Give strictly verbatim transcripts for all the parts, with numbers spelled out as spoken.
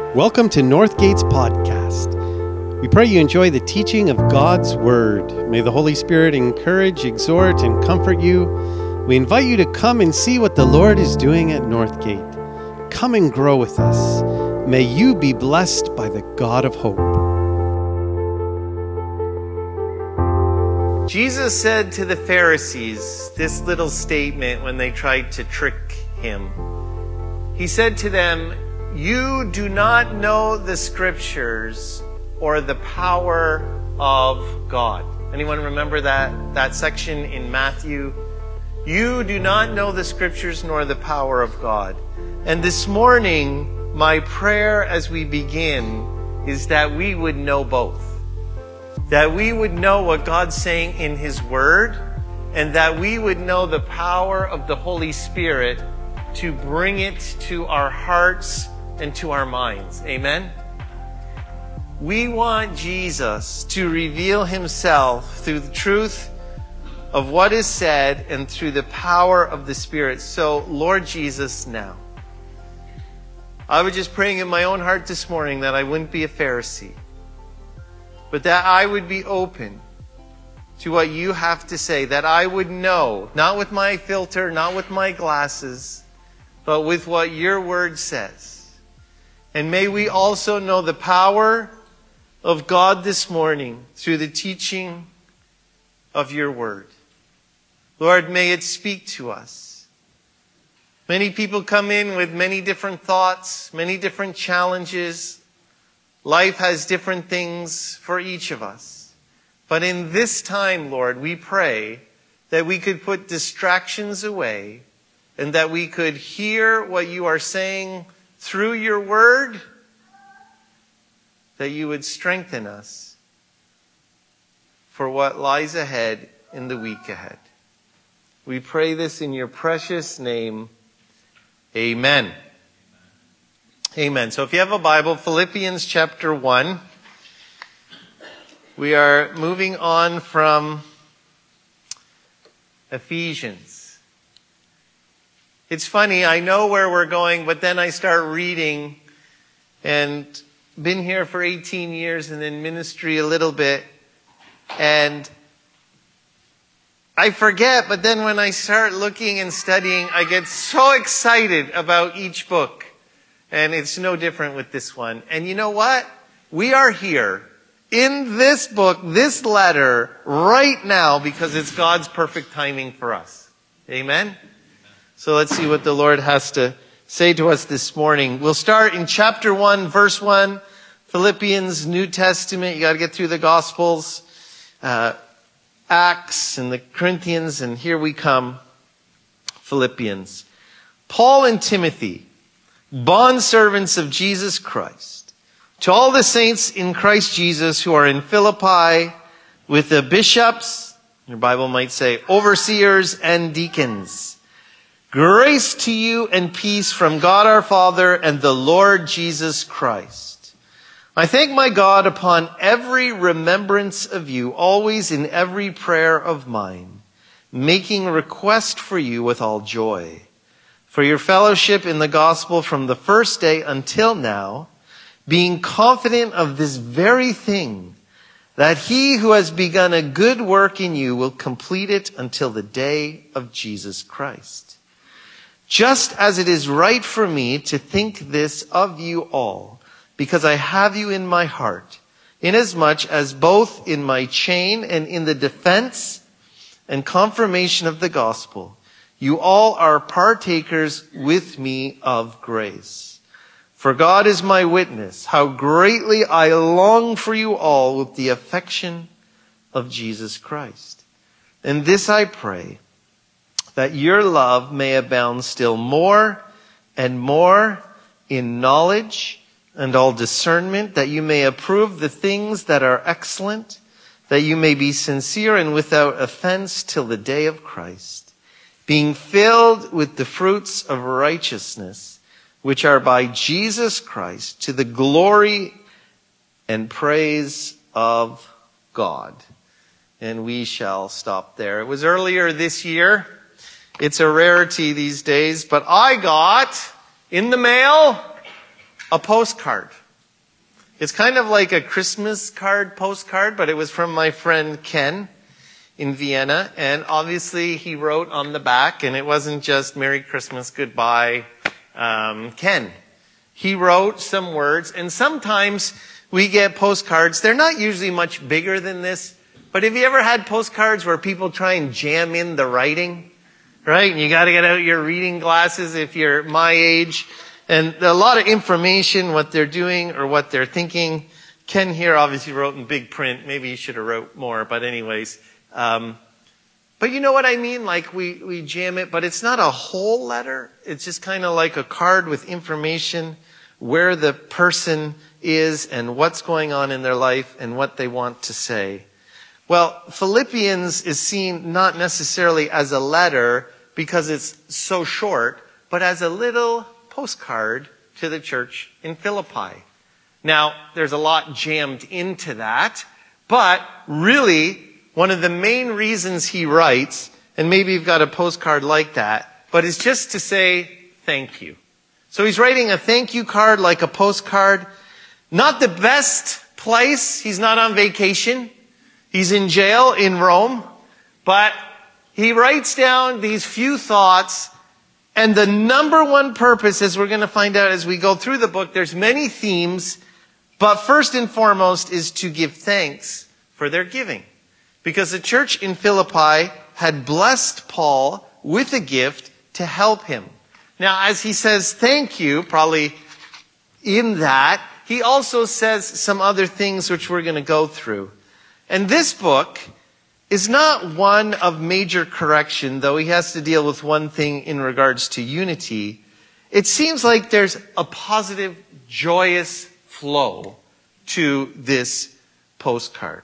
Welcome to Northgate's podcast. We pray you enjoy the teaching of God's Word. May the Holy Spirit encourage, exhort, and comfort you. We invite you to come and see what the Lord is doing at Northgate. Come and grow with us. May you be blessed by the God of hope. Jesus said to the Pharisees this little statement when they tried to trick him. He said to them, "You do not know the scriptures or the power of God." Anyone remember that, that section in Matthew? You do not know the scriptures nor the power of God. And this morning, my prayer as we begin is that we would know both. That we would know what God's saying in His Word, and that we would know the power of the Holy Spirit to bring it to our hearts and to our minds. Amen? We want Jesus to reveal Himself through the truth of what is said and through the power of the Spirit. So, Lord Jesus, now. I was just praying in my own heart this morning that I wouldn't be a Pharisee, but that I would be open to what you have to say, that I would know, not with my filter, not with my glasses, but with what your word says. And may we also know the power of God this morning through the teaching of your word. Lord, may it speak to us. Many people come in with many different thoughts, many different challenges. Life has different things for each of us. But in this time, Lord, we pray that we could put distractions away and that we could hear what you are saying through your word, that you would strengthen us for what lies ahead in the week ahead. We pray this in your precious name. Amen. Amen. So if you have a Bible, Philippians chapter one. We are moving on from Ephesians. It's funny, I know where we're going, but then I start reading, and been here for eighteen years and in ministry a little bit, and I forget, but then when I start looking and studying, I get so excited about each book. And it's no different with this one. And you know what? We are here in this book, this letter, right now, because it's God's perfect timing for us. Amen? So let's see what the Lord has to say to us this morning. We'll start in chapter one, verse one, Philippians, New Testament. You got to get through the Gospels, uh, Acts and the Corinthians, and here we come, Philippians. Paul and Timothy, bondservants of Jesus Christ, to all the saints in Christ Jesus who are in Philippi, with the bishops, your Bible might say, overseers and deacons. Grace to you and peace from God our Father and the Lord Jesus Christ. I thank my God upon every remembrance of you, always in every prayer of mine, making request for you with all joy, for your fellowship in the gospel from the first day until now, being confident of this very thing, that he who has begun a good work in you will complete it until the day of Jesus Christ. Just as it is right for me to think this of you all, because I have you in my heart, inasmuch as both in my chain and in the defense and confirmation of the gospel, you all are partakers with me of grace. For God is my witness, how greatly I long for you all with the affection of Jesus Christ. And this I pray, that your love may abound still more and more in knowledge and all discernment, that you may approve the things that are excellent, that you may be sincere and without offense till the day of Christ, being filled with the fruits of righteousness, which are by Jesus Christ, to the glory and praise of God. And we shall stop there. It was earlier this year. It's a rarity these days, but I got in the mail a postcard. It's kind of like a Christmas card postcard, but it was from my friend Ken in Vienna. And obviously he wrote on the back, and it wasn't just Merry Christmas, goodbye, um, Ken. He wrote some words, and sometimes we get postcards. They're not usually much bigger than this, but have you ever had postcards where people try and jam in the writing? Right? And you got to get out your reading glasses if you're my age. And a lot of information, what they're doing or what they're thinking. Ken here obviously wrote in big print. Maybe he should have wrote more, but anyways. Um, but you know what I mean? Like we, we jam it, but it's not a whole letter. It's just kind of like a card with information, where the person is and what's going on in their life and what they want to say. Well, Philippians is seen not necessarily as a letter because it's so short, but as a little postcard to the church in Philippi. Now, there's a lot jammed into that, but really, one of the main reasons he writes, and maybe you've got a postcard like that, but it's just to say thank you. So he's writing a thank you card like a postcard. Not the best place. He's not on vacation. He's in jail in Rome. But he writes down these few thoughts. And the number one purpose, as we're going to find out as we go through the book, there's many themes. But first and foremost is to give thanks for their giving. Because the church in Philippi had blessed Paul with a gift to help him. Now, as he says thank you, probably in that, he also says some other things which we're going to go through. And this book is not one of major correction, though he has to deal with one thing in regards to unity. It seems like there's a positive, joyous flow to this postcard.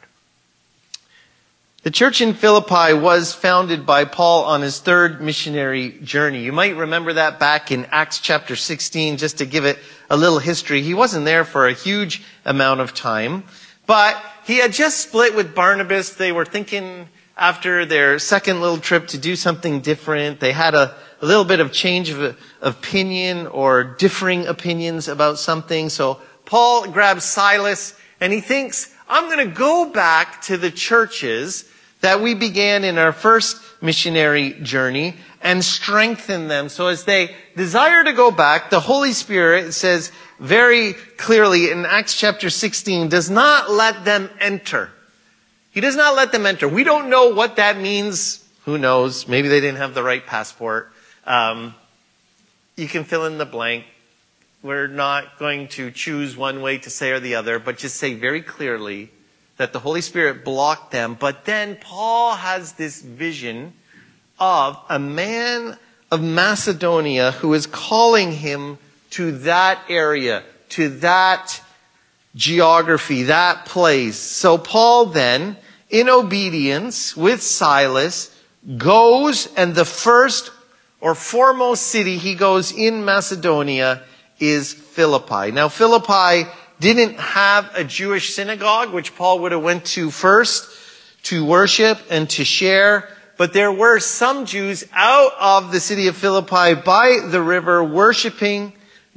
The church in Philippi was founded by Paul on his third missionary journey. You might remember that back in Acts chapter sixteen, just to give it a little history. He wasn't there for a huge amount of time, but he had just split with Barnabas. They were thinking after their second little trip to do something different. They had a, a little bit of change of opinion or differing opinions about something. So Paul grabs Silas and he thinks, I'm going to go back to the churches that we began in our first missionary journey and strengthen them. So as they desire to go back, the Holy Spirit, it says very clearly in Acts chapter sixteen, does not let them enter. He does not let them enter. We don't know what that means. Who knows? Maybe they didn't have the right passport. Um, you can fill in the blank. We're not going to choose one way to say or the other, but just say very clearly that the Holy Spirit blocked them. But then Paul has this vision of a man of Macedonia who is calling him to that area, to that geography, that place. So Paul then, in obedience with Silas, goes, and the first or foremost city he goes in Macedonia is Philippi. Now, Philippi didn't have a Jewish synagogue, which Paul would have went to first to worship and to share. But there were some Jews out of the city of Philippi by the river worshiping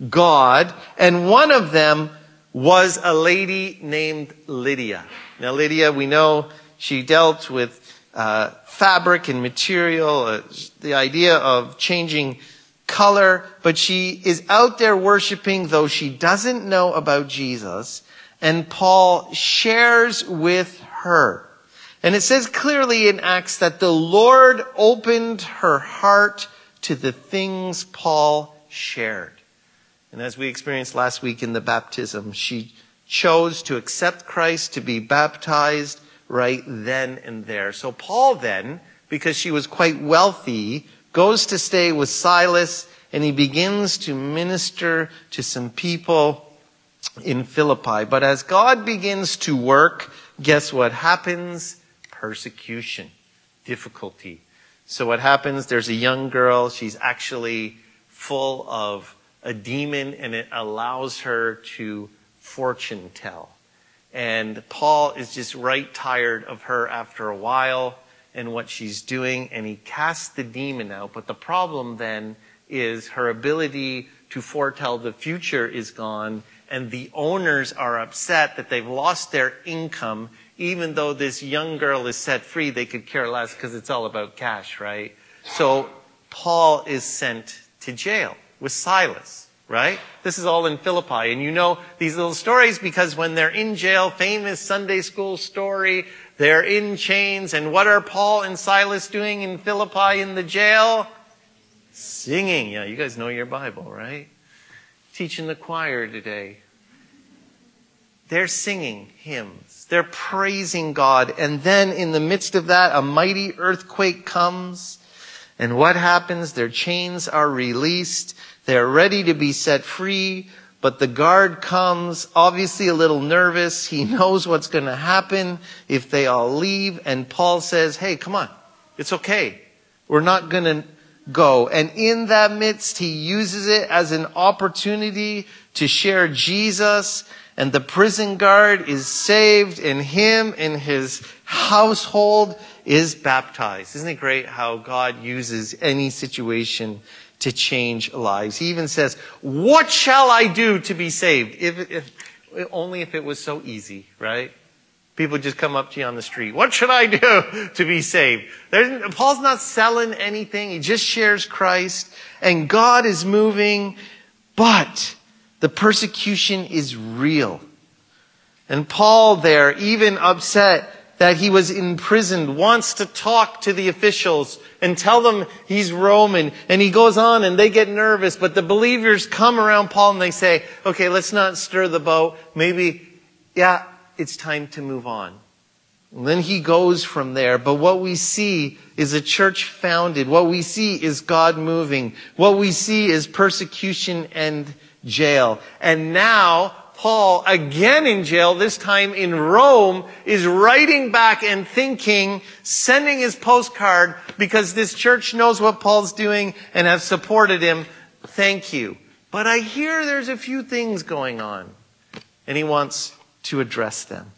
God. And one of them was a lady named Lydia. Now, Lydia, we know she dealt with uh, fabric and material, uh, the idea of changing color, but she is out there worshiping, though she doesn't know about Jesus, and Paul shares with her. And it says clearly in Acts that the Lord opened her heart to the things Paul shared. And as we experienced last week in the baptism, she chose to accept Christ, to be baptized right then and there. So Paul then, because she was quite wealthy, goes to stay with Silas, and he begins to minister to some people in Philippi. But as God begins to work, guess what happens? Persecution, difficulty. So what happens? There's a young girl. She's actually full of a demon, and it allows her to fortune tell. And Paul is just right tired of her after a while and what she's doing, and he casts the demon out. But the problem then is her ability to foretell the future is gone, and the owners are upset that they've lost their income. Even though this young girl is set free, they could care less because it's all about cash, right? So Paul is sent to jail with Silas, right? This is all in Philippi. And you know these little stories because when they're in jail, famous Sunday school story, they're in chains. And what are Paul and Silas doing in Philippi in the jail? Singing. Yeah, you guys know your Bible, right? Teaching the choir today. They're singing hymns. They're praising God. And then in the midst of that, a mighty earthquake comes. And what happens? Their chains are released. They're ready to be set free. But the guard comes, obviously a little nervous. He knows what's going to happen if they all leave. And Paul says, hey, come on. It's okay. We're not going to go. And in that midst, he uses it as an opportunity to share Jesus. And the prison guard is saved, and him and his household is baptized. Isn't it great how God uses any situation to change lives? He even says, what shall I do to be saved? If, if, only if it was so easy, right? People just come up to you on the street. What should I do to be saved? There's, Paul's not selling anything. He just shares Christ, and God is moving, but the persecution is real. And Paul there, even upset that he was imprisoned, wants to talk to the officials and tell them he's Roman. And he goes on and they get nervous. But the believers come around Paul and they say, okay, let's not stir the boat. Maybe, yeah, it's time to move on. And then he goes from there. But what we see is a church founded. What we see is God moving. What we see is persecution and jail. And now Paul, again in jail, this time in Rome, is writing back and thinking, sending his postcard because this church knows what Paul's doing and have supported him. Thank you. But I hear there's a few things going on, and he wants to address them.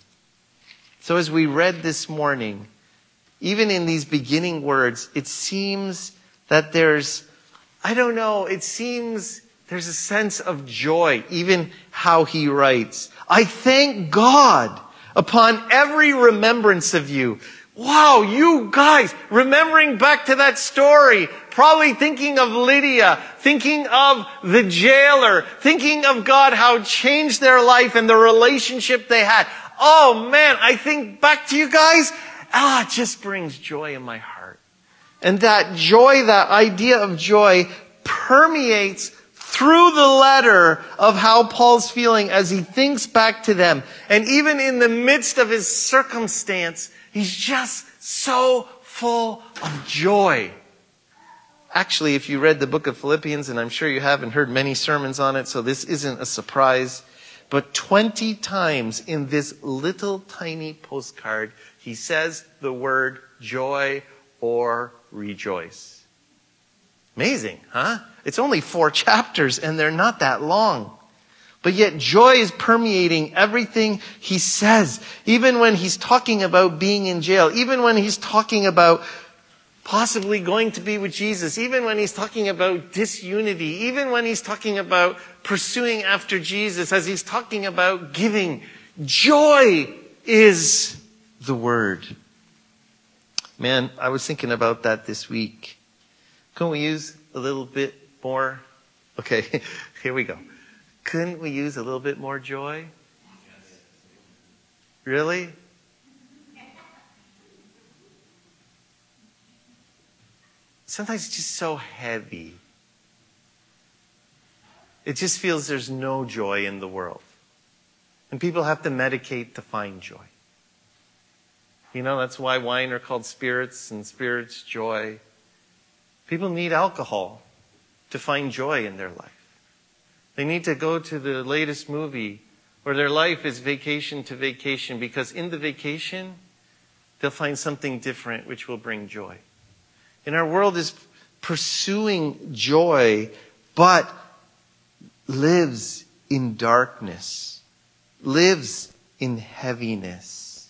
So as we read this morning, even in these beginning words, it seems that there's, I don't know, it seems there's a sense of joy, even how he writes. I thank God upon every remembrance of you. Wow, you guys, remembering back to that story, probably thinking of Lydia, thinking of the jailer, thinking of God, how it changed their life and the relationship they had. Oh man, I think back to you guys, ah, it just brings joy in my heart. And that joy, that idea of joy, permeates through the letter of how Paul's feeling as he thinks back to them. And even in the midst of his circumstance, he's just so full of joy. Actually, if you read the book of Philippians, and I'm sure you have and heard many sermons on it, so this isn't a surprise, but twenty times in this little tiny postcard, he says the word joy or rejoice. Amazing, huh? It's only four chapters and they're not that long. But yet joy is permeating everything he says. Even when he's talking about being in jail. Even when he's talking about possibly going to be with Jesus. Even when he's talking about disunity. Even when he's talking about pursuing after Jesus. As he's talking about giving. Joy is the word. Man, I was thinking about that this week. Couldn't we use a little bit more? Okay, here we go. Couldn't we use a little bit more joy? Really? Sometimes it's just so heavy. It just feels there's no joy in the world. And people have to medicate to find joy. You know, that's why wine are called spirits and spirits joy. People need alcohol to find joy in their life. They need to go to the latest movie where their life is vacation to vacation, because in the vacation, they'll find something different which will bring joy. And our world is pursuing joy, but lives in darkness, lives in heaviness,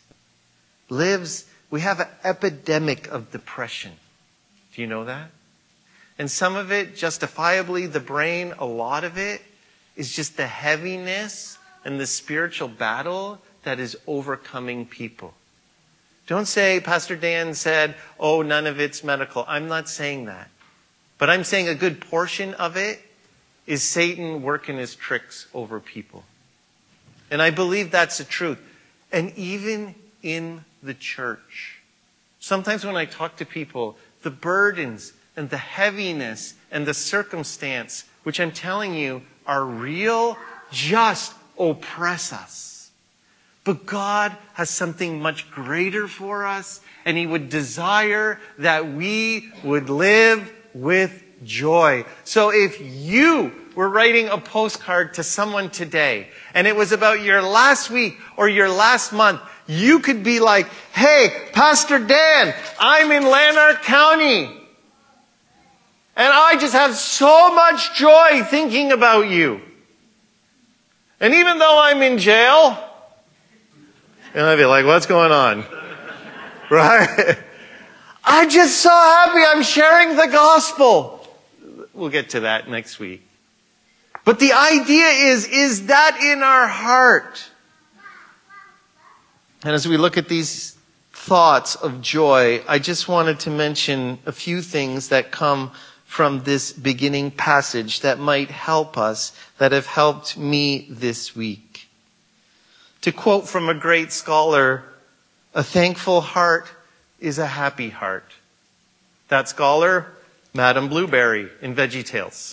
lives, we have an epidemic of depression. Do you know that? And some of it, justifiably, the brain, a lot of it, is just the heaviness and the spiritual battle that is overcoming people. Don't say, Pastor Dan said, oh, none of it's medical. I'm not saying that. But I'm saying a good portion of it is Satan working his tricks over people. And I believe that's the truth. And even in the church. Sometimes when I talk to people, the burdens and the heaviness and the circumstance, which I'm telling you are real, just oppress us. But God has something much greater for us, and He would desire that we would live with joy. So if you were writing a postcard to someone today, and it was about your last week or your last month, you could be like, hey, Pastor Dan, I'm in Lanark County, and I just have so much joy thinking about you. And even though I'm in jail, and I'd be like, what's going on? Right? I'm just so happy I'm sharing the gospel. We'll get to that next week. But the idea is, is that in our heart? And as we look at these thoughts of joy, I just wanted to mention a few things that come from this beginning passage that might help us, that have helped me this week. To quote from a great scholar, a thankful heart is a happy heart. That scholar, Madame Blueberry in VeggieTales.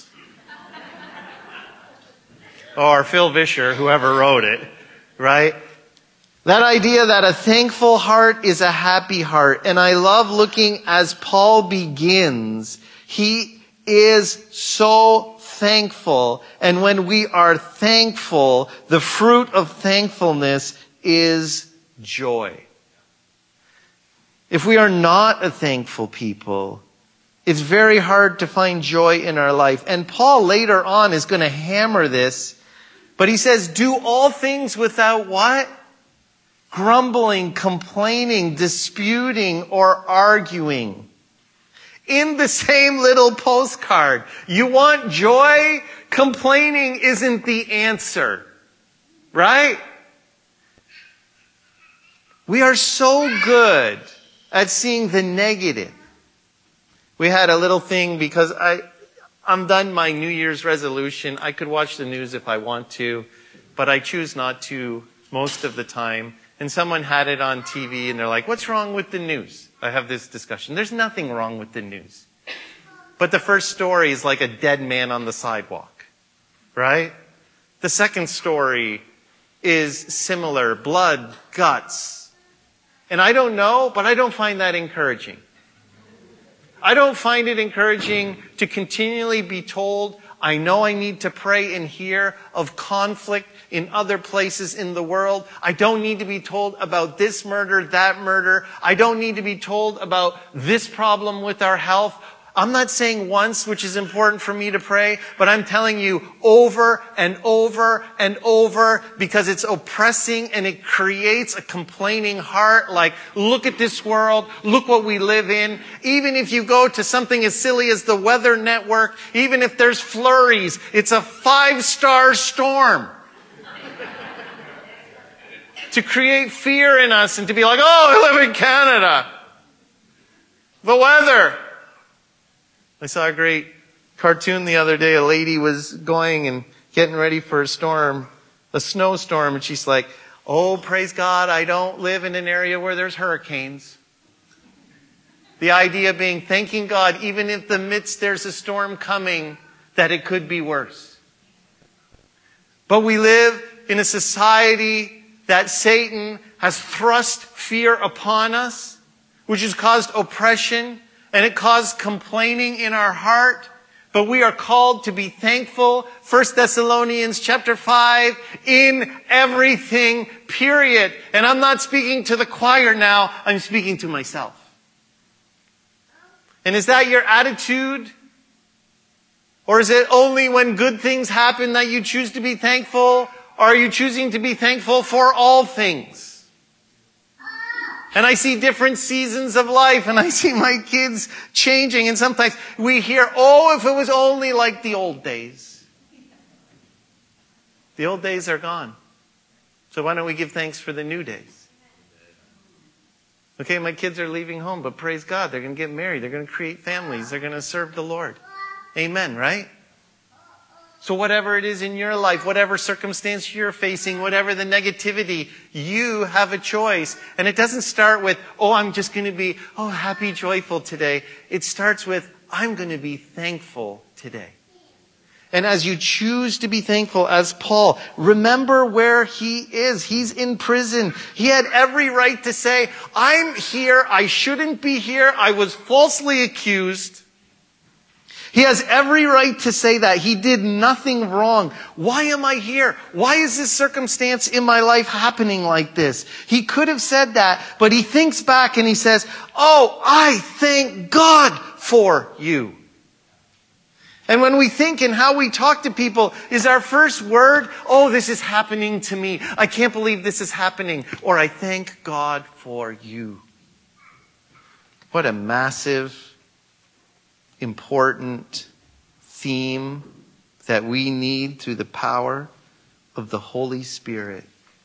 Or Phil Vischer, whoever wrote it, right? That idea that a thankful heart is a happy heart. And I love looking as Paul begins. He is so thankful. And when we are thankful, the fruit of thankfulness is joy. If we are not a thankful people, it's very hard to find joy in our life. And Paul later on is going to hammer this. But he says, do all things without what? Grumbling, complaining, disputing, or arguing. In the same little postcard. You want joy? Complaining isn't the answer. Right? We are so good at seeing the negative. We had a little thing because I, I'm done my New Year's resolution. I could watch the news if I want to, but I choose not to most of the time. And someone had it on T V and they're like, what's wrong with the news? I have this discussion. There's nothing wrong with the news. But the first story is like a dead man on the sidewalk, right? The second story is similar, blood, guts. And I don't know, but I don't find that encouraging. I don't find it encouraging to continually be told, I know I need to pray and hear of conflict in other places in the world. I don't need to be told about this murder, that murder. I don't need to be told about this problem with our health. I'm not saying once, which is important for me to pray, but I'm telling you over and over and over because it's oppressing and it creates a complaining heart like, look at this world, look what we live in. Even if you go to something as silly as the Weather Network, even if there's flurries, it's a five-star storm. To create fear in us and to be like, oh, I live in Canada. The weather. I saw a great cartoon the other day. A lady was going and getting ready for a storm, a snowstorm, and she's like, oh, praise God, I don't live in an area where there's hurricanes. The idea being thanking God, even if in the midst there's a storm coming, that it could be worse. But we live in a society that Satan has thrust fear upon us, which has caused oppression, and it caused complaining in our heart. But we are called to be thankful. First Thessalonians chapter five, in everything, period. And I'm not speaking to the choir now, I'm speaking to myself. And is that your attitude? Or is it only when good things happen that you choose to be thankful? Or are you choosing to be thankful for all things? And I see different seasons of life, and I see my kids changing. And sometimes we hear, oh, if it was only like the old days. The old days are gone. So why don't we give thanks for the new days? Okay, my kids are leaving home, but praise God, they're going to get married. They're going to create families. They're going to serve the Lord. Amen, right? So whatever it is in your life, whatever circumstance you're facing, whatever the negativity, you have a choice. And it doesn't start with, oh, I'm just going to be, oh, happy, joyful today. It starts with, I'm going to be thankful today. And as you choose to be thankful, as Paul, remember where he is. He's in prison. He had every right to say, I'm here. I shouldn't be here. I was falsely accused. He has every right to say that. He did nothing wrong. Why am I here? Why is this circumstance in my life happening like this? He could have said that, but he thinks back and he says, oh, I thank God for you. And when we think and how we talk to people, is our first word, oh, this is happening to me. I can't believe this is happening. Or I thank God for you. What a massive, important theme that we need through the power of the Holy Spirit.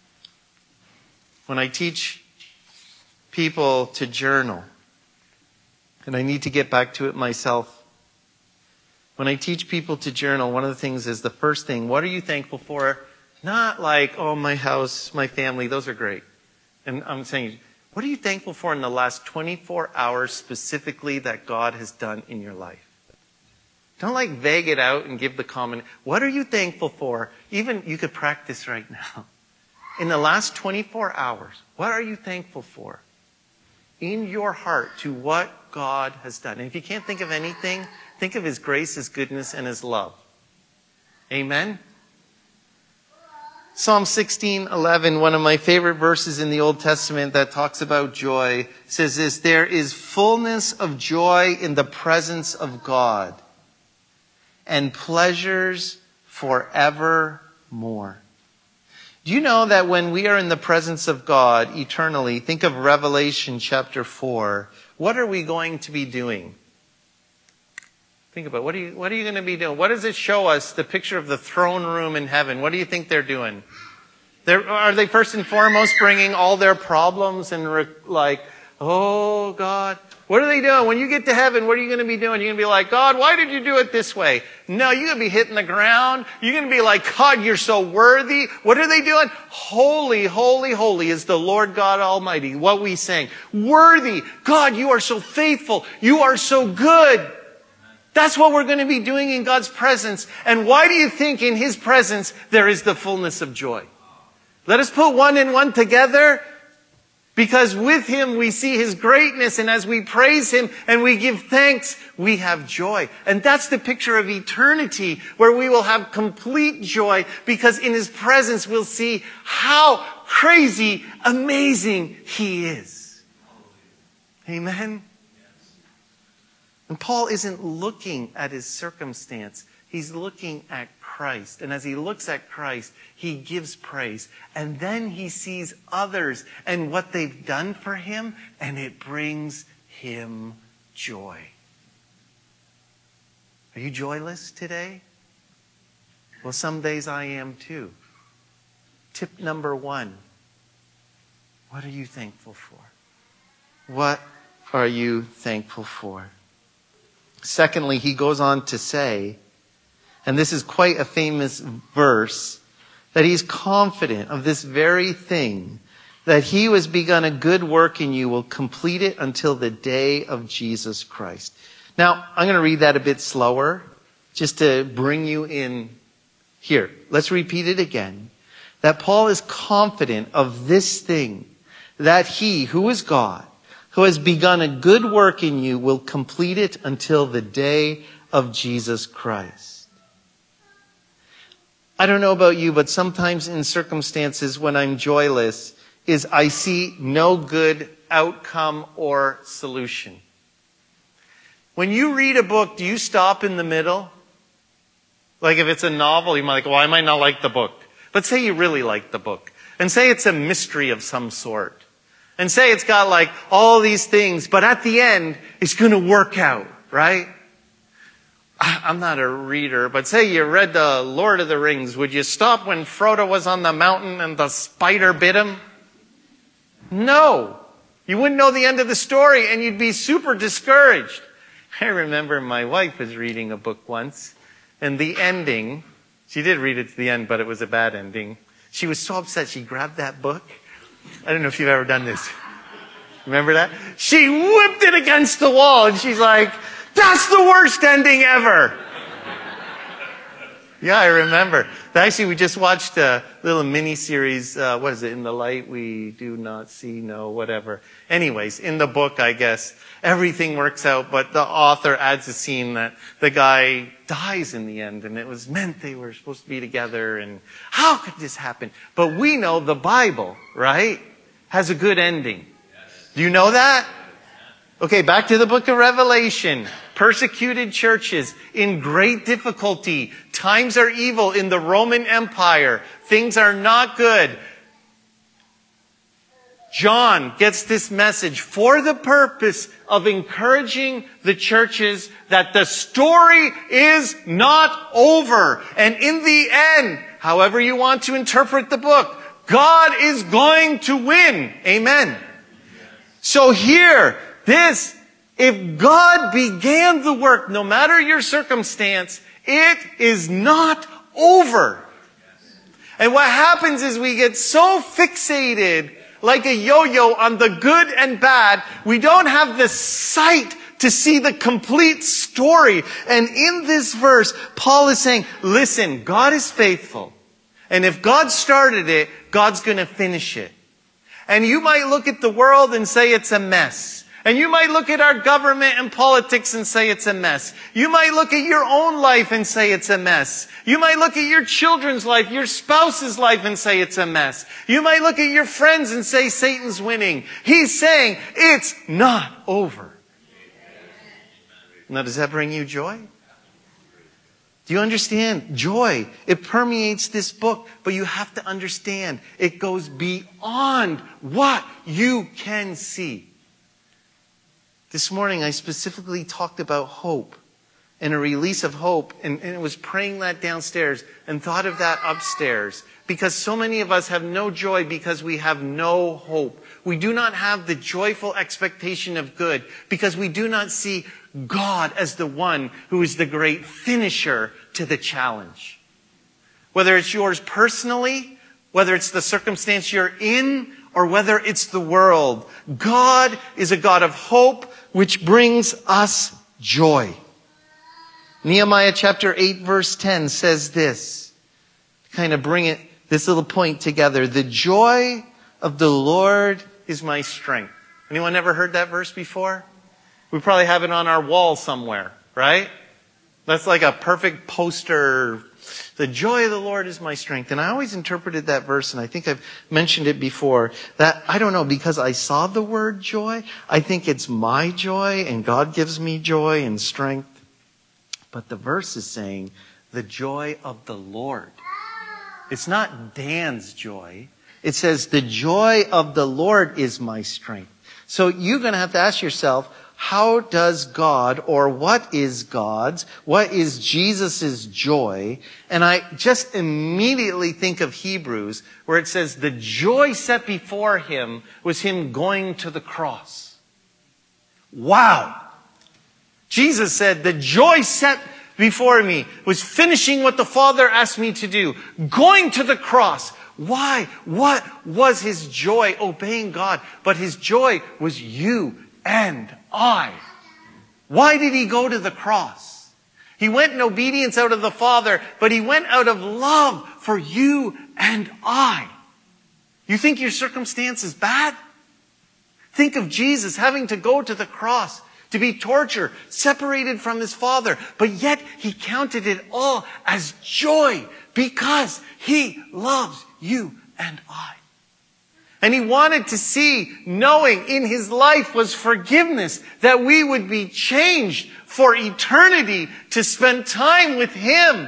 When I teach people to journal, and I need to get back to it myself, when I teach people to journal, one of the things is the first thing, what are you thankful for? Not like, oh, my house, my family, those are great. And I'm saying, what are you thankful for in the last twenty-four hours specifically that God has done in your life? Don't like vague it out and give the common. What are you thankful for? Even you could practice right now. In the last twenty-four hours, what are you thankful for? In your heart to what God has done. And if you can't think of anything, think of His grace, His goodness, and His love. Amen? Psalm sixteen eleven, one of my favorite verses in the Old Testament that talks about joy, says this, there is fullness of joy in the presence of God, and pleasures forevermore. Do you know that when we are in the presence of God eternally, think of Revelation chapter four, what are we going to be doing? Think about it. What are you, what are you going to be doing? What does it show us, the picture of the throne room in heaven? What do you think they're doing? They're, are they first and foremost bringing all their problems and re, like, oh, God. What are they doing? When you get to heaven, what are you going to be doing? You're going to be like, God, why did you do it this way? No, you're going to be hitting the ground. You're going to be like, God, you're so worthy. What are they doing? Holy, holy, holy is the Lord God Almighty. What we sang. Worthy. God, you are so faithful. You are so good. That's what we're going to be doing in God's presence. And why do you think in His presence there is the fullness of joy? Let us put one and one together, because with Him we see His greatness, and as we praise Him and we give thanks, we have joy. And that's the picture of eternity, where we will have complete joy, because in His presence we'll see how crazy, amazing He is. Amen? And Paul isn't looking at his circumstance. He's looking at Christ. And as he looks at Christ, he gives praise. And then he sees others and what they've done for him, and it brings him joy. Are you joyless today? Well, some days I am too. Tip number one. What are you thankful for? What are you thankful for? Secondly, he goes on to say, and this is quite a famous verse, that he's confident of this very thing, that he who has begun a good work in you will complete it until the day of Jesus Christ. Now, I'm going to read that a bit slower, just to bring you in here. Let's repeat it again. That Paul is confident of this thing, that he, who is God, who has begun a good work in you, will complete it until the day of Jesus Christ. I don't know about you, but sometimes in circumstances when I'm joyless, is I see no good outcome or solution. When you read a book, do you stop in the middle? Like if it's a novel, you might like, well, I might not like the book. Let's say you really like the book. And say it's a mystery of some sort. And say it's got like all these things, but at the end, it's going to work out, right? I'm not a reader, but say you read the Lord of the Rings. Would you stop when Frodo was on the mountain and the spider bit him? No. You wouldn't know the end of the story and you'd be super discouraged. I remember my wife was reading a book once and the ending, she did read it to the end, but it was a bad ending. She was so upset she grabbed that book. I don't know if you've ever done this. Remember that? She whipped it against the wall and she's like, that's the worst ending ever. Yeah, I remember. Actually, we just watched a little mini-series, uh, what is it, In the Light We Do Not See, No, whatever. Anyways, in the book, I guess, everything works out, but the author adds a scene that the guy dies in the end, and it was meant they were supposed to be together, and how could this happen? But we know the Bible, right, has a good ending. Do you know that? Okay, back to the book of Revelation. Persecuted churches in great difficulty. Times are evil in the Roman Empire. Things are not good. John gets this message for the purpose of encouraging the churches that the story is not over. And in the end, however you want to interpret the book, God is going to win. Amen. So here, this, if God began the work, no matter your circumstance, it is not over. And what happens is we get so fixated like a yo-yo on the good and bad, we don't have the sight to see the complete story. And in this verse, Paul is saying, listen, God is faithful. And if God started it, God's going to finish it. And you might look at the world and say it's a mess. And you might look at our government and politics and say it's a mess. You might look at your own life and say it's a mess. You might look at your children's life, your spouse's life and say it's a mess. You might look at your friends and say Satan's winning. He's saying it's not over. Now, does that bring you joy? Do you understand? Joy, it permeates this book, but you have to understand it goes beyond what you can see. This morning I specifically talked about hope and a release of hope, and, and it was praying that downstairs and thought of that upstairs, because so many of us have no joy because we have no hope. We do not have the joyful expectation of good because we do not see God as the one who is the great finisher to the challenge. Whether it's yours personally, whether it's the circumstance you're in, or whether it's the world, God is a God of hope, which brings us joy. Nehemiah chapter eight verse ten says this, kind of bring it, this little point together. The joy of the Lord is my strength. Anyone ever heard that verse before? We probably have it on our wall somewhere, right? That's like a perfect poster. The joy of the Lord is my strength. And I always interpreted that verse, and I think I've mentioned it before, that, I don't know, because I saw the word joy, I think it's my joy, and God gives me joy and strength. But the verse is saying, the joy of the Lord. It's not Dan's joy. It says, the joy of the Lord is my strength. So you're going to have to ask yourself, how does God, or what is God's, what is Jesus' joy? And I just immediately think of Hebrews, where it says the joy set before him was him going to the cross. Wow! Jesus said, the joy set before me was finishing what the Father asked me to do, going to the cross. Why? What was his joy? Obeying God. But his joy was you and I. Why did he go to the cross? He went in obedience out of the Father, but he went out of love for you and I. You think your circumstance is bad? Think of Jesus having to go to the cross, to be tortured, separated from his Father, but yet he counted it all as joy because he loves you and I. And he wanted to see, knowing in his life was forgiveness, that we would be changed for eternity to spend time with him.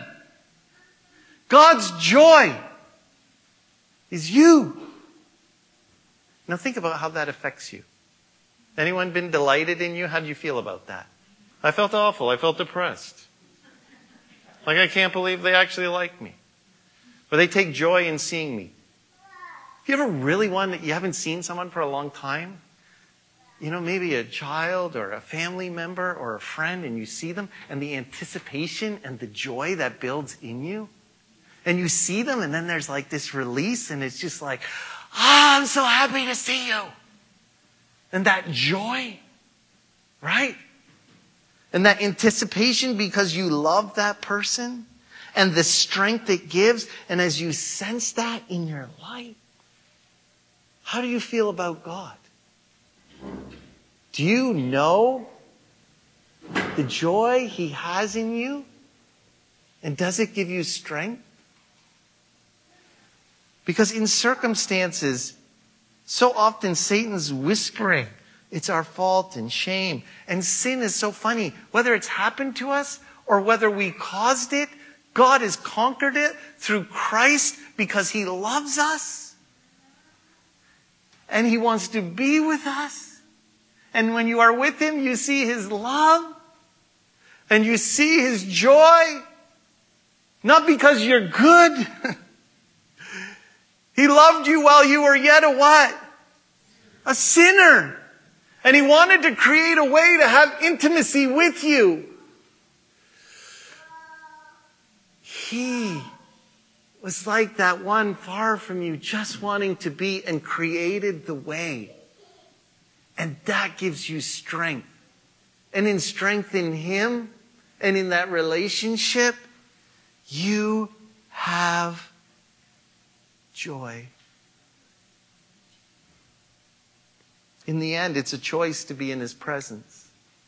God's joy is you. Now think about how that affects you. Anyone been delighted in you? How do you feel about that? I felt awful. I felt depressed. Like, I can't believe they actually like me. Or they take joy in seeing me. If you ever really want that you haven't seen someone for a long time, you know, maybe a child or a family member or a friend, and you see them, and the anticipation and the joy that builds in you, and you see them, and then there's like this release, and it's just like, ah, oh, I'm so happy to see you. And that joy, right? And that anticipation because you love that person, and the strength it gives, and as you sense that in your life, how do you feel about God? Do you know the joy He has in you? And does it give you strength? Because in circumstances, so often Satan's whispering, it's our fault and shame. And sin is so funny. Whether it's happened to us or whether we caused it, God has conquered it through Christ because He loves us. And He wants to be with us. And when you are with Him, you see His love. And you see His joy. Not because you're good. He loved you while you were yet a what? A sinner. And He wanted to create a way to have intimacy with you. He was like that one far from you, just wanting to be, and created the way. And that gives you strength. And in strength in Him and in that relationship, you have joy. In the end, it's a choice to be in His presence.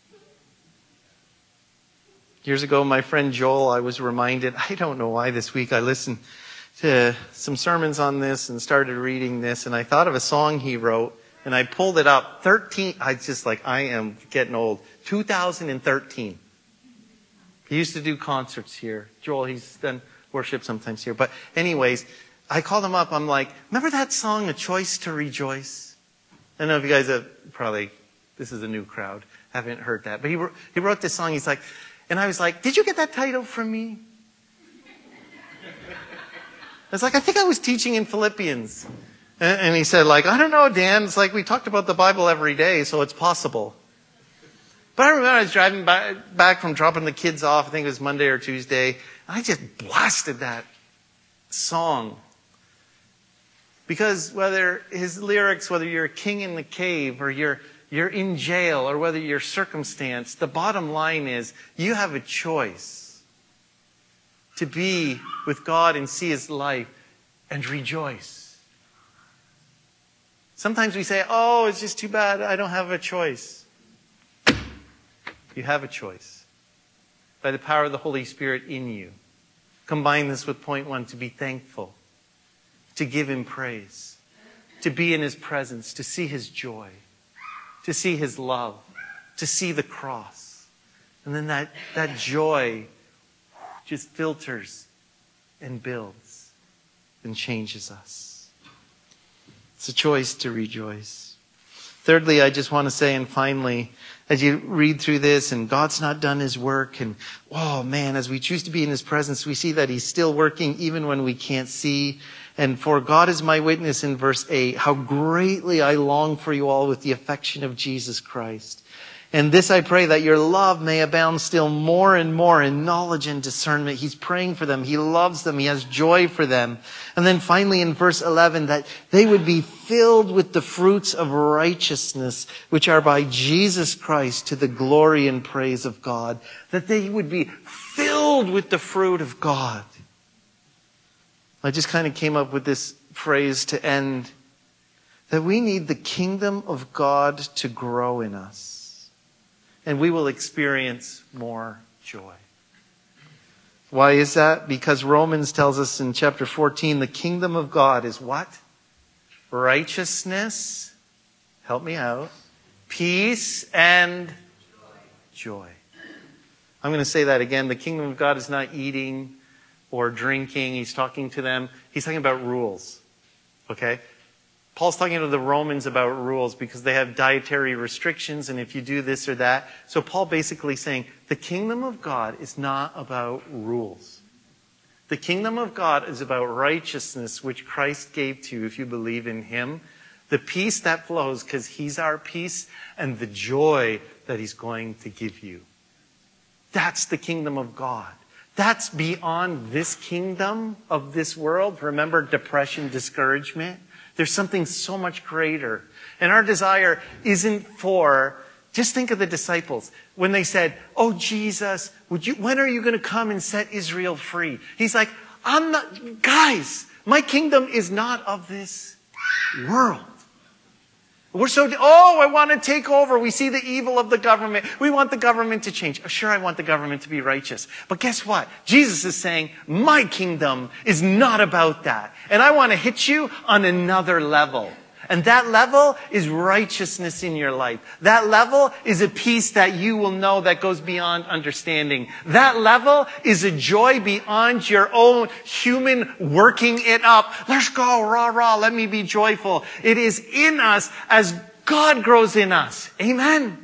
Years ago, my friend Joel, I was reminded, I don't know why this week I listened to some sermons on this and started reading this, and I thought of a song he wrote, and I pulled it up. thirteen, I just like, I am getting old. two thousand thirteen. He used to do concerts here. Joel, he's done worship sometimes here. But anyways, I called him up. I'm like, remember that song, A Choice to Rejoice? I don't know if you guys have probably, this is a new crowd, haven't heard that. But he wrote, he wrote this song. He's like, and I was like, did you get that title from me? I was like, I think I was teaching in Philippians. And, and he said, like, I don't know, Dan. It's like we talked about the Bible every day, so it's possible. But I remember I was driving back, back from dropping the kids off. I think it was Monday or Tuesday. And I just blasted that song. Because whether his lyrics, whether you're a king in the cave or you're you're in jail or whether you're circumstanced, the bottom line is you have a choice to be with God and see His life and rejoice. Sometimes we say, oh, it's just too bad I don't have a choice. You have a choice. By the power of the Holy Spirit in you. Combine this with point one, to be thankful. To give Him praise. To be in His presence. To see His joy. To see His love. To see the cross. And then that, that joy just filters and builds and changes us. It's a choice to rejoice. Thirdly, I just want to say, and finally, as you read through this and God's not done His work, and oh man, as we choose to be in His presence, we see that He's still working even when we can't see. And for God is my witness in verse eight, how greatly I long for you all with the affection of Jesus Christ. And this I pray, that your love may abound still more and more in knowledge and discernment. He's praying for them. He loves them. He has joy for them. And then finally in verse eleven, that they would be filled with the fruits of righteousness, which are by Jesus Christ, to the glory and praise of God. That they would be filled with the fruit of God. I just kind of came up with this phrase to end, that we need the kingdom of God to grow in us. And we will experience more joy. Why is that? Because Romans tells us in chapter fourteen, the kingdom of God is what? Righteousness. Help me out. Peace and joy. I'm going to say that again. The kingdom of God is not eating or drinking. He's talking to them. He's talking about rules. Okay? Paul's talking to the Romans about rules because they have dietary restrictions and if you do this or that. So Paul basically saying the kingdom of God is not about rules. The kingdom of God is about righteousness, which Christ gave to you if you believe in him. The peace that flows because he's our peace and the joy that he's going to give you. That's the kingdom of God. That's beyond this kingdom of this world. Remember depression, discouragement? There's something so much greater. And our desire isn't for, just think of the disciples. When they said, oh, Jesus, would you, when are you going to come and set Israel free? He's like, I'm not, guys, my kingdom is not of this world. We're so, oh, I want to take over. We see the evil of the government. We want the government to change. Sure, I want the government to be righteous. But guess what? Jesus is saying, my kingdom is not about that. And I want to hit you on another level. And that level is righteousness in your life. That level is a peace that you will know that goes beyond understanding. That level is a joy beyond your own human working it up. Let's go, rah, rah, let me be joyful. It is in us as God grows in us. Amen.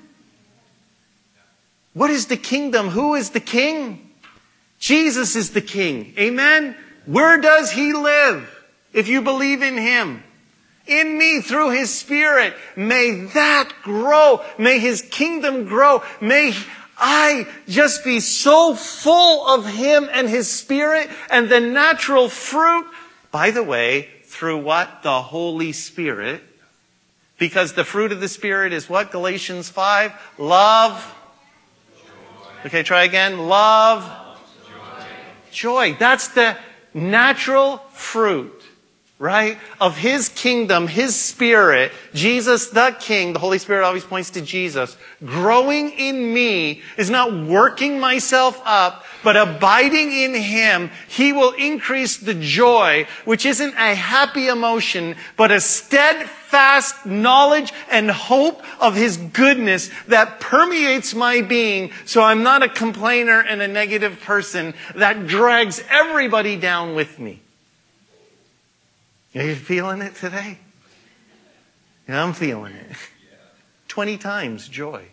What is the kingdom? Who is the king? Jesus is the king. Amen. Where does he live? If you believe in him. In me through his Spirit. May that grow. May his kingdom grow. May I just be so full of him and his Spirit and the natural fruit. By the way, through what? The Holy Spirit. Because the fruit of the Spirit is what? Galatians five. Love. Okay, try again. Love. Joy. That's the natural fruit. Right? Of his kingdom, his Spirit, Jesus the King, the Holy Spirit always points to Jesus, growing in me is not working myself up, but abiding in him. He will increase the joy, which isn't a happy emotion, but a steadfast knowledge and hope of his goodness that permeates my being. So I'm not a complainer and a negative person that drags everybody down with me. Are you feeling it today? Yeah, I'm feeling it. Twenty times joy.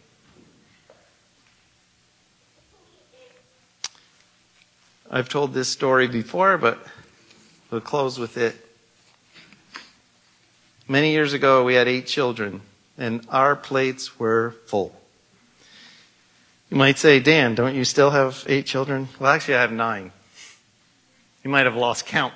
I've told this story before, but we'll close with it. Many years ago, we had eight children, and our plates were full. You might say, Dan, don't you still have eight children? Well, actually, I have nine. You might have lost count.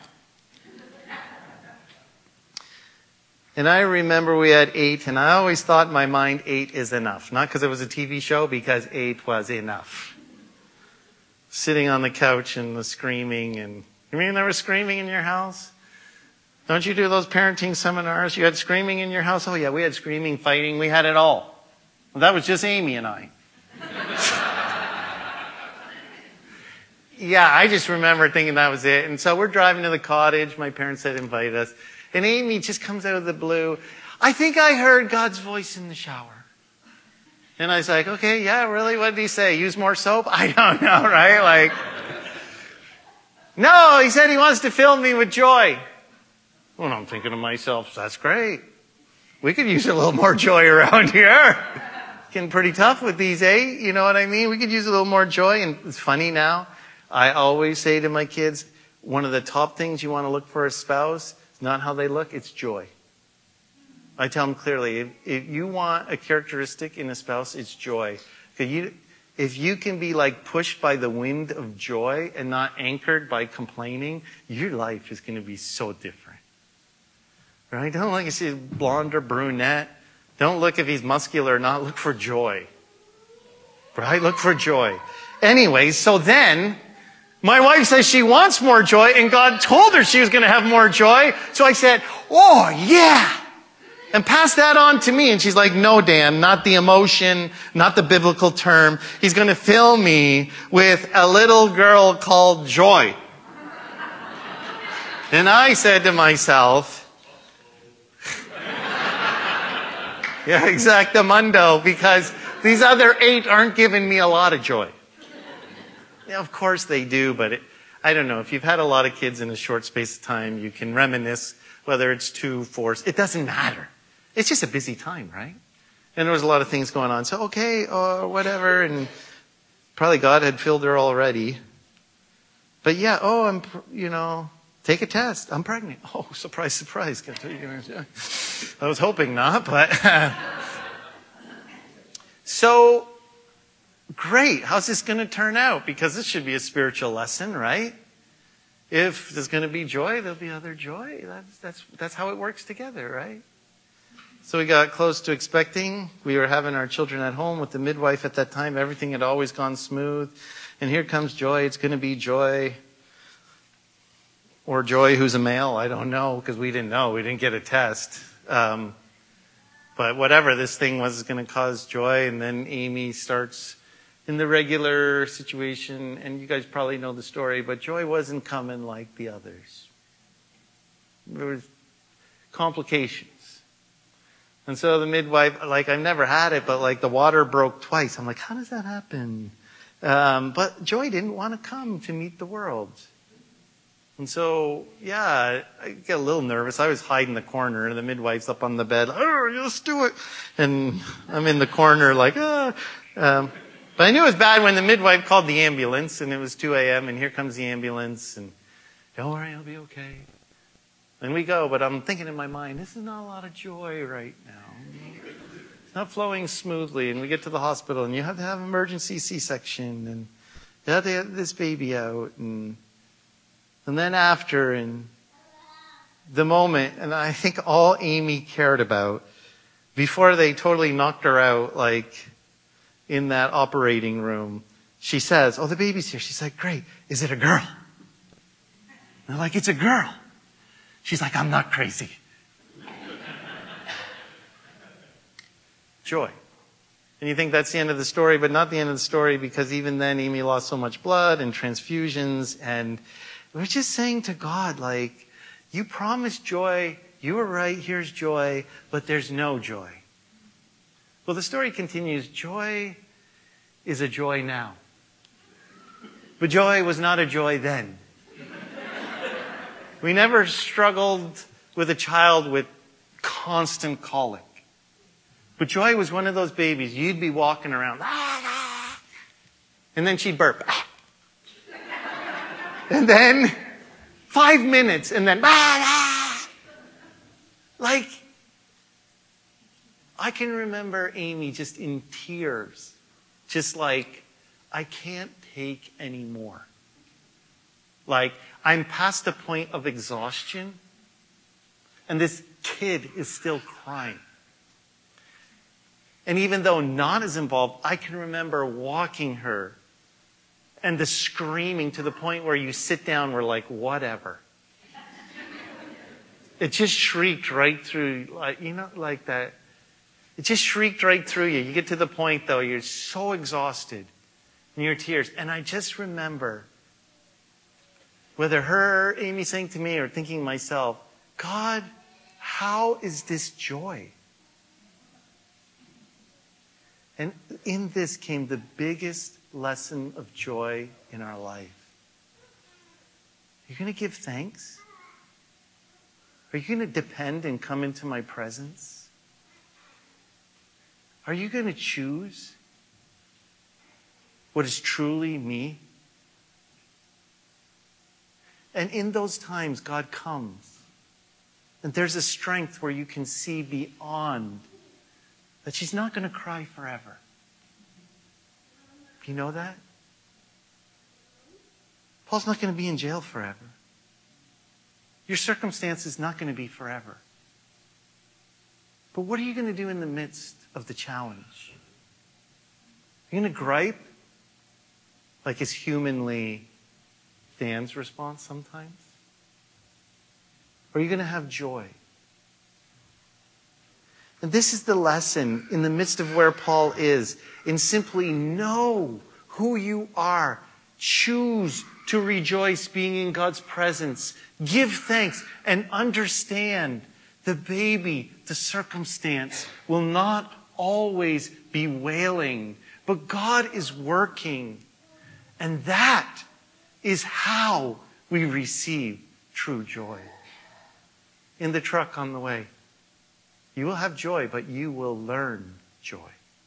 And I remember we had eight, and I always thought in my mind eight is enough. Not because it was a T V show, because eight was enough. Sitting on the couch and the screaming, and you mean there was screaming in your house? Don't you do those parenting seminars? You had screaming in your house? Oh yeah, we had screaming, fighting, we had it all. Well, that was just Amy and I. Yeah, I just remember thinking that was it. And so we're driving to the cottage. My parents had invited us. And Amy just comes out of the blue. I think I heard God's voice in the shower. And I was like, okay, yeah, really? What did he say? Use more soap? I don't know, right? Like, no, he said he wants to fill me with joy. Well, I'm thinking to myself, that's great. We could use a little more joy around here. Getting pretty tough with these eight, you know what I mean? We could use a little more joy. And it's funny now. I always say to my kids, one of the top things you want to look for a spouse, not how they look, it's joy. I tell them clearly, if, if you want a characteristic in a spouse, it's joy. If you, if you can be like pushed by the wind of joy and not anchored by complaining, your life is going to be so different. Right? Don't look if he's blonde or brunette. Don't look if he's muscular or not. Look for joy. Right? Look for joy. Anyway, so then my wife says she wants more joy, and God told her she was going to have more joy. So I said, oh, yeah. And pass that on to me. And she's like, no, Dan, not the emotion, not the biblical term. He's going to fill me with a little girl called joy. And I said to myself, yeah, exactamundo, because these other eight aren't giving me a lot of joy. Yeah, of course they do, but it, I don't know. If you've had a lot of kids in a short space of time, you can reminisce whether it's two, four, it doesn't matter. It's just a busy time, right? And there was a lot of things going on. So, okay, or whatever. And probably God had filled her already. But yeah, oh, I'm, you know, take a test. I'm pregnant. Oh, surprise, surprise. I was hoping not, but. So, great. How's this going to turn out? Because this should be a spiritual lesson, right? If there's going to be joy, there'll be other joy. That's, that's, that's how it works together, right? So we got close to expecting. We were having our children at home with the midwife at that time. Everything had always gone smooth. And here comes Joy. It's going to be Joy. Or Joy who's a male. I don't know, because we didn't know. We didn't get a test. Um, but whatever, this thing was going to cause joy. And then Amy starts in the regular situation. And you guys probably know the story. But Joy wasn't coming like the others. There was complications. And so the midwife, like, I've never had it, but like the water broke twice. I'm like, how does that happen? Um, but Joy didn't want to come to meet the world. And so, yeah, I get a little nervous. I was hiding in the corner, and the midwife's up on the bed. Oh, let's do it. And I'm in the corner like, ah. Um, but I knew it was bad when the midwife called the ambulance, and it was two a.m., and here comes the ambulance, and don't worry, I'll be okay. And we go, but I'm thinking in my mind, this is not a lot of joy right now. It's not flowing smoothly. And we get to the hospital, and you have to have emergency C-section, and you have to get this baby out. And, and then after, and the moment, and I think all Amy cared about, before they totally knocked her out, like in that operating room, she says, oh, the baby's here. She's like, great. Is it a girl? And they're like, it's a girl. She's like, I'm not crazy. Joy. And you think that's the end of the story, but not the end of the story, because even then Amy lost so much blood and transfusions, and we're just saying to God, like, you promised joy, you were right, here's joy, but there's no joy. Well, the story continues, joy is a joy now. But joy was not a joy then. We never struggled with a child with constant colic. But Joy was one of those babies, you'd be walking around, ah, ah, and then she'd burp. Ah. And then five minutes, and then, ah, ah. Like, I can remember Amy just in tears, just like, I can't take any more. Like, I'm past the point of exhaustion, and this kid is still crying. And even though Nana is involved, I can remember walking her and the screaming to the point where you sit down, we're like, whatever. It just shrieked right through, like, you know, like that. It just shrieked right through you. You get to the point, though, you're so exhausted in your tears. And I just remember, whether her, Amy saying to me, or thinking myself, God, how is this joy? And in this came the biggest lesson of joy in our life. You're going to give thanks? Are you going to depend and come into my presence? Are you going to choose what is truly me? And in those times, God comes. And there's a strength where you can see beyond that she's not going to cry forever. Do you know that? Paul's not going to be in jail forever. Your circumstance is not going to be forever. But what are you going to do in the midst of the challenge? Are you going to gripe like is humanly Dan's response sometimes? Or are you going to have joy? And this is the lesson in the midst of where Paul is, in simply know who you are. Choose to rejoice being in God's presence. Give thanks and understand the baby, the circumstance will not always be wailing, but God is working. And that is how we receive true joy. in the truck on the way. You will have joy, but you will learn joy.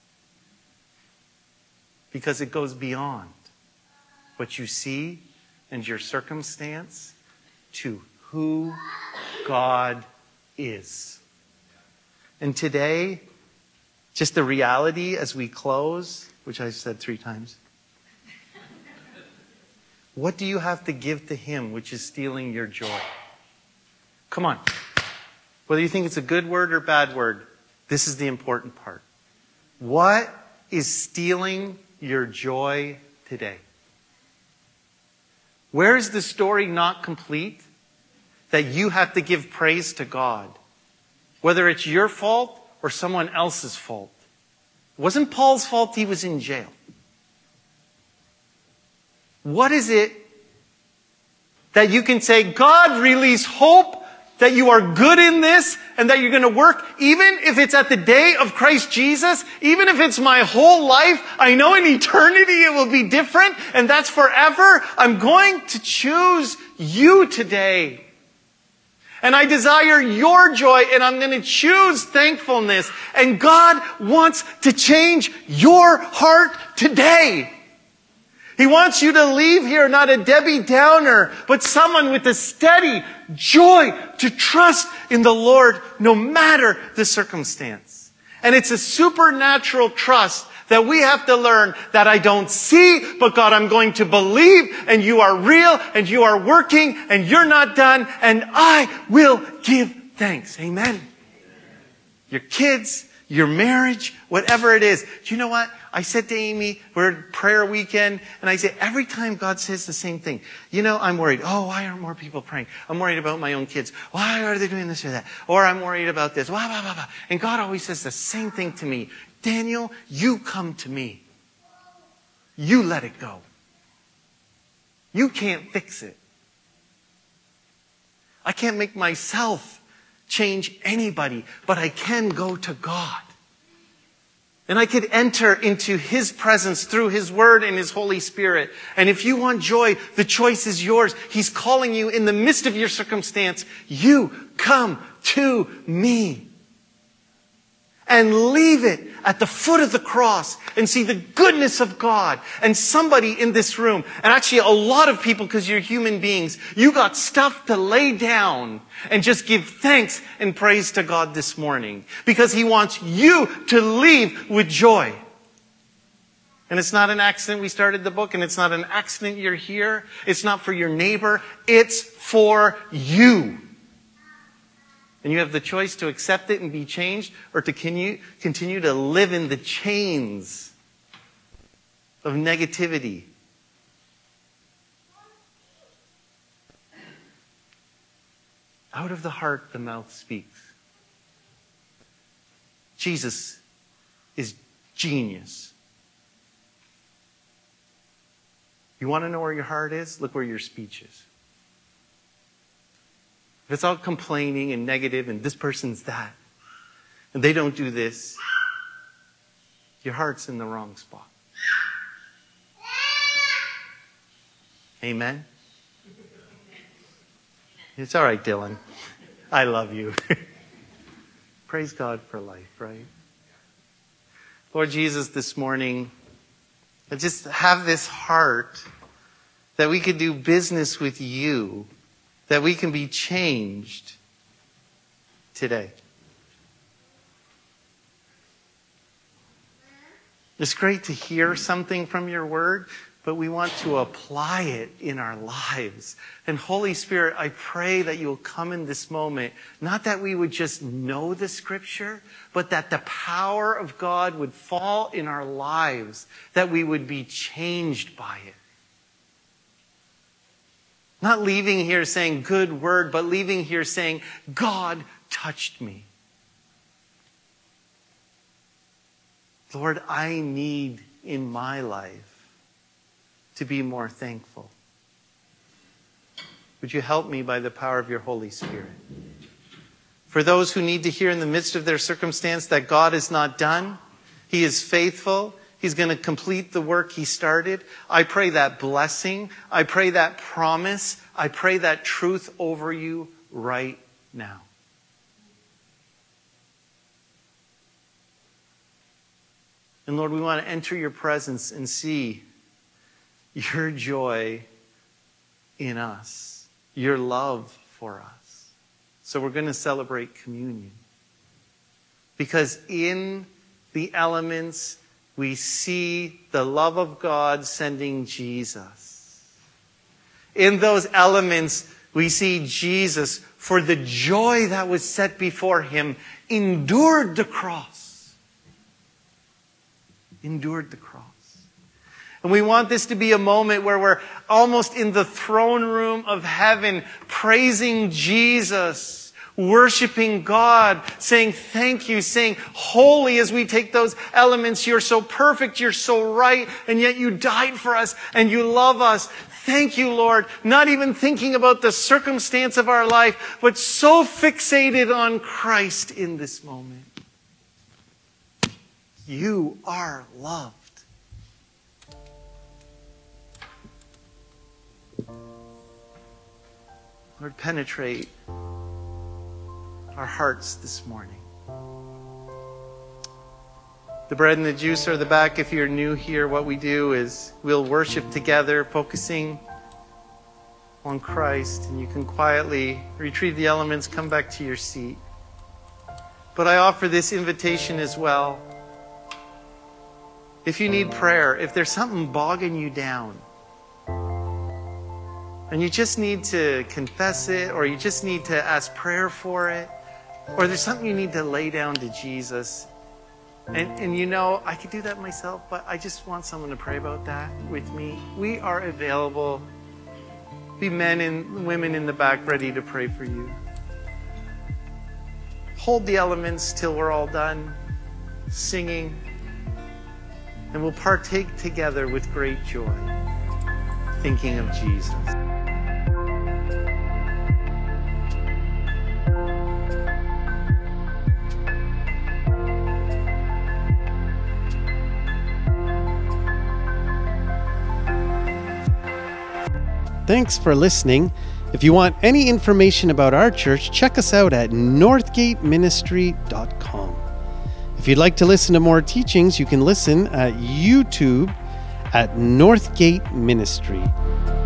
Because it goes beyond what you see and your circumstance to who God is. And today, just the reality as we close, which I said three times. What do you have to give to him which is stealing your joy? Come on. Whether you think it's a good word or bad word, this is the important part. What is stealing your joy today? Where is the story not complete that you have to give praise to God? Whether it's your fault or someone else's fault. It wasn't Paul's fault he was in jail. What is it that you can say, God, release hope that you are good in this and that you're going to work, even if it's at the day of Christ Jesus, even if it's my whole life, I know in eternity it will be different and that's forever. I'm going to choose you today. And I desire your joy and I'm going to choose thankfulness. And God wants to change your heart today. He wants you to leave here not a Debbie Downer, but someone with a steady joy to trust in the Lord no matter the circumstance. And it's a supernatural trust that we have to learn that I don't see, but God, I'm going to believe, and you are real, and you are working, and you're not done, and I will give thanks. Amen. Your kids, your marriage, whatever it is. Do you know what? I said to Amy, we're at prayer weekend, and I say, every time God says the same thing, you know, I'm worried. Oh, why aren't more people praying? I'm worried about my own kids. Why are they doing this or that? Or I'm worried about this. Blah, blah, blah, blah. And God always says the same thing to me. Daniel, you come to me. You let it go. You can't fix it. I can't make myself change anybody, but I can go to God. And I could enter into his presence through his word and his Holy Spirit. And if you want joy, the choice is yours. He's calling you in the midst of your circumstance. You come to me. And leave it at the foot of the cross and see the goodness of God. And somebody in this room, and actually a lot of people because you're human beings, you got stuff to lay down and just give thanks and praise to God this morning. Because he wants you to leave with joy. And it's not an accident we started the book, and it's not an accident you're here. It's not for your neighbor. It's for you. And you have the choice to accept it and be changed, or to continue, continue to live in the chains of negativity. Out of the heart, the mouth speaks. Jesus is genius. You want to know where your heart is? Look where your speech is. If it's all complaining and negative and this person's that, and they don't do this, your heart's in the wrong spot. Amen? It's all right, Dylan. I love you. Praise God for life, right? Lord Jesus, this morning, I just have this heart that we could do business with you, that we can be changed today. It's great to hear something from your word, but we want to apply it in our lives. And Holy Spirit, I pray that you will come in this moment, not that we would just know the scripture, but that the power of God would fall in our lives, that we would be changed by it. Not leaving here saying good word, but leaving here saying, God touched me. Lord, I need in my life to be more thankful. Would you help me by the power of your Holy Spirit? For those who need to hear in the midst of their circumstance that God is not done, he is faithful, he's going to complete the work he started. I pray that blessing. I pray that promise. I pray that truth over you right now. And Lord, we want to enter your presence and see your joy in us, your love for us. So we're going to celebrate communion. Because in the elements, we see the love of God sending Jesus. In those elements, we see Jesus, for the joy that was set before him, endured the cross. Endured the cross. And we want this to be a moment where we're almost in the throne room of heaven, praising Jesus, worshiping God, saying thank you, saying holy as we take those elements. You're so perfect, you're so right, and yet you died for us and you love us. Thank you, Lord. Not even thinking about the circumstance of our life, but so fixated on Christ in this moment. You are loved. Lord, penetrate our hearts this morning. The bread and the juice are at the back. If you're new here, what we do is we'll worship together, focusing on Christ, and you can quietly retrieve the elements, come back to your seat. But I offer this invitation as well. If you need prayer, if there's something bogging you down, and you just need to confess it, or you just need to ask prayer for it, or there's something you need to lay down to Jesus, and, and you know, I could do that myself, but I just want someone to pray about that with me. We are available. Be men and women in the back ready to pray for you. Hold the elements till we're all done singing, and we'll partake together with great joy, thinking of Jesus. Thanks for listening. If you want any information about our church, check us out at northgate ministry dot com. If you'd like to listen to more teachings, you can listen at YouTube at Northgate Ministry.